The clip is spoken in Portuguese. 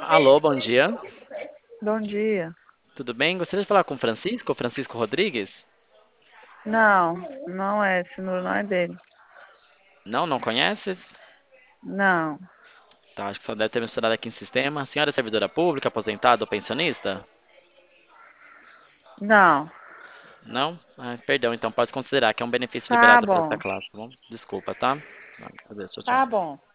Alô, bom dia. Bom dia. Tudo bem? Gostaria de falar com o Francisco, Francisco Rodrigues? Não, não é, esse número não é dele. Não, não conheces? Não, Tá, acho que só deve ter misturado aqui em sistema. A senhora é servidora pública, aposentada ou pensionista? não. Não? Ah, perdão, então pode considerar que é um benefício Tá liberado para essa bom, classe, tá bom? Desculpa, tá? Adeus, tchau, tá tchau. bom.